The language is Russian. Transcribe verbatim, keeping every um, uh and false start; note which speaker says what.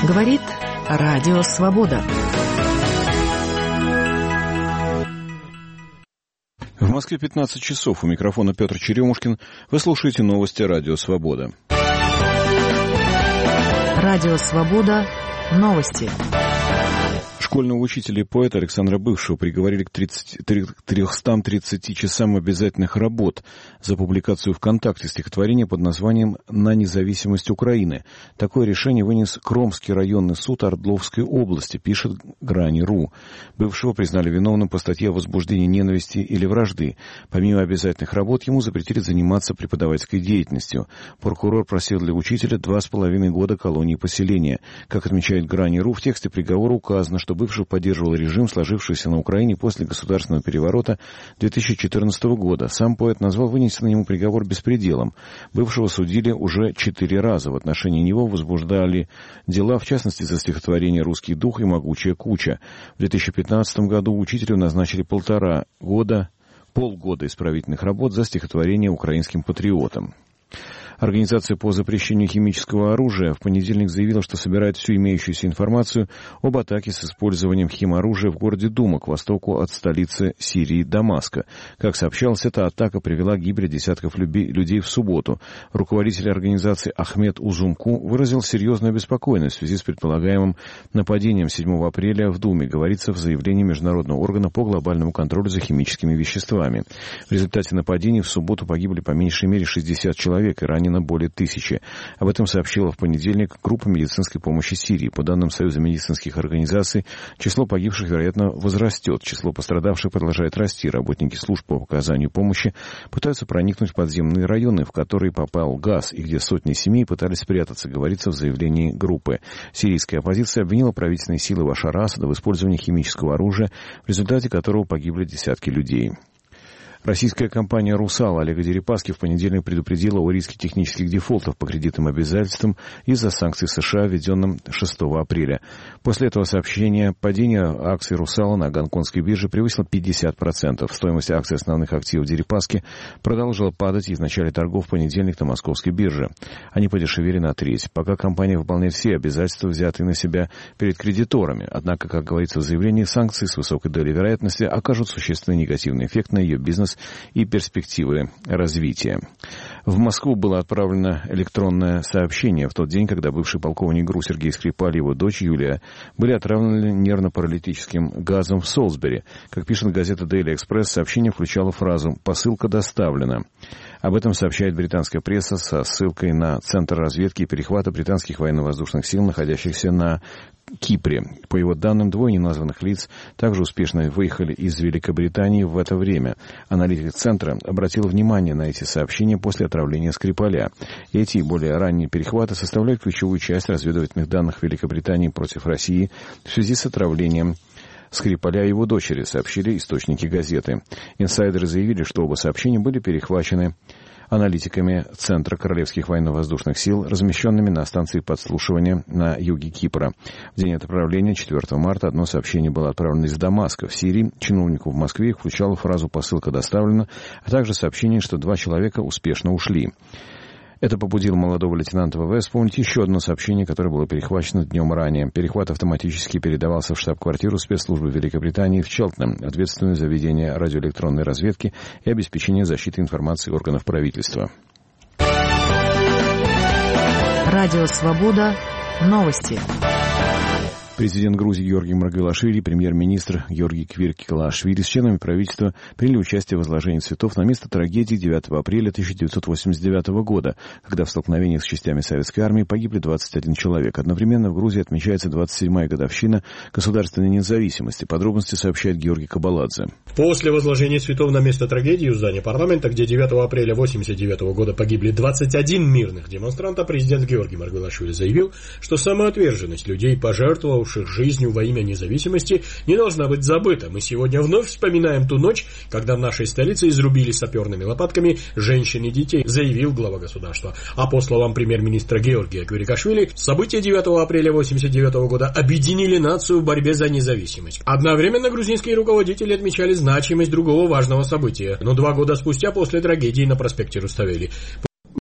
Speaker 1: Говорит Радио Свобода.
Speaker 2: В Москве пятнадцать часов. У микрофона Петр Черемушкин. Вы слушаете новости Радио Свобода.
Speaker 1: Радио Свобода. Новости.
Speaker 2: Школьного учителя и поэта Александра Бывшего приговорили к трёмстам тридцати часам обязательных работ за публикацию ВКонтакте стихотворения под названием «На независимость Украины». Такое решение вынес Кромский районный суд Ордловской области, пишет Грани.ру. Бывшего признали виновным по статье о возбуждении ненависти или вражды. Помимо обязательных работ, ему запретили заниматься преподавательской деятельностью. Прокурор просил для учителя два с половиной года колонии поселения. Как отмечает Грани.ру, в тексте приговора указано, что Бывший поддерживал режим, сложившийся на Украине после государственного переворота две тысячи четырнадцатого года. Сам поэт назвал вынесенный ему приговор беспределом. Бывшего судили уже четыре раза. В отношении него возбуждали дела, в частности, за стихотворение «Русский дух» и «Могучая куча». В две тысячи пятнадцатом году учителю назначили полтора года, полгода исправительных работ за стихотворение «Украинским патриотам». Организация по запрещению химического оружия в понедельник заявила, что собирает всю имеющуюся информацию об атаке с использованием химоружия в городе Дума к востоку от столицы Сирии Дамаска. Как сообщалось, эта атака привела к гибели десятков людей в субботу. Руководитель организации Ахмед Узумку выразил серьезную обеспокоенность в связи с предполагаемым нападением седьмого апреля в Думе, говорится в заявлении Международного органа по глобальному контролю за химическими веществами. В результате нападений в субботу погибли по меньшей мере шестьдесят человек и ранено более тысячи. Об этом сообщила в понедельник группа медицинской помощи Сирии. По данным Союза медицинских организаций, число погибших, вероятно, возрастет. Число пострадавших продолжает расти. Работники служб по оказанию помощи пытаются проникнуть в подземные районы, в которые попал газ, и где сотни семей пытались спрятаться, говорится в заявлении группы. Сирийская оппозиция обвинила правительственные силы Башара Асада в использовании химического оружия, в результате которого погибли десятки людей. Российская компания «Русал» Олега Дерипаски в понедельник предупредила о риске технических дефолтов по кредитным обязательствам из-за санкций США, введенным шестого апреля. После этого сообщения падение акций «Русала» на гонконгской бирже превысило пятьдесят процентов. Стоимость акций основных активов Дерипаски продолжила падать и в начале торгов в понедельник на московской бирже. Они подешевели на треть, пока компания выполняет все обязательства, взятые на себя перед кредиторами. Однако, как говорится в заявлении, санкции с высокой долей вероятности окажут существенный негативный эффект на ее бизнес и перспективы развития. В Москву было отправлено электронное сообщение в тот день, когда бывший полковник ГРУ Сергей Скрипаль и его дочь Юлия были отравлены нервно-паралитическим газом в Солсбери. Как пишет газета Daily Express, сообщение включало фразу «Посылка доставлена». Об этом сообщает британская пресса со ссылкой на Центр разведки и перехвата британских военно-воздушных сил, находящихся на Кипре. По его данным, двое неназванных лиц также успешно выехали из Великобритании в это время. Аналитик Центра обратил внимание на эти сообщения после отравления Скрипаля. Эти и более ранние перехваты составляют ключевую часть разведывательных данных Великобритании против России в связи с отравлением Скрипаля и его дочери, сообщили источники газеты. Инсайдеры заявили, что оба сообщения были перехвачены аналитиками Центра Королевских военно-воздушных сил, размещенными на станции подслушивания на юге Кипра. В день отправления, четвёртого марта, одно сообщение было отправлено из Дамаска в Сирии. Чиновнику в Москве включало фразу «посылка доставлена», а также сообщение, что два человека успешно ушли. Это побудило молодого лейтенанта ВВС вспомнить еще одно сообщение, которое было перехвачено днем ранее. Перехват автоматически передавался в штаб-квартиру спецслужбы Великобритании в Челтнем, ответственную за ведение радиоэлектронной разведки и обеспечение защиты информации органов правительства.
Speaker 1: Радио «Свобода». Новости.
Speaker 2: Президент Грузии Георгий Маргвелашвили и премьер-министр Георгий Квиркелашвили с членами правительства приняли участие в возложении цветов на место трагедии девятого апреля тысяча девятьсот восемьдесят девятого года, когда в столкновениях с частями советской армии погибли двадцать один человек. Одновременно в Грузии отмечается двадцать седьмая годовщина государственной независимости. Подробности сообщает Георгий Кабаладзе.
Speaker 3: После возложения цветов на место трагедии у здания парламента, где девятого апреля восемьдесят девятого года погибли двадцать один мирных демонстрантов, президент Георгий Маргвелашвили заявил, что самоотверженность людей, пожертвовавших жизнью во имя независимости, не должна быть забыта. Мы сегодня вновь вспоминаем ту ночь, когда в нашей столице изрубили саперными лопатками женщин и детей, заявил глава государства. А по словам премьер-министра Георгия Квиркелашвили, события девятого апреля восемьдесят девятого года объединили нацию в борьбе за независимость. Одновременно грузинские руководители отмечали значимость другого важного события. Но два года спустя, после трагедии на проспекте Руставели,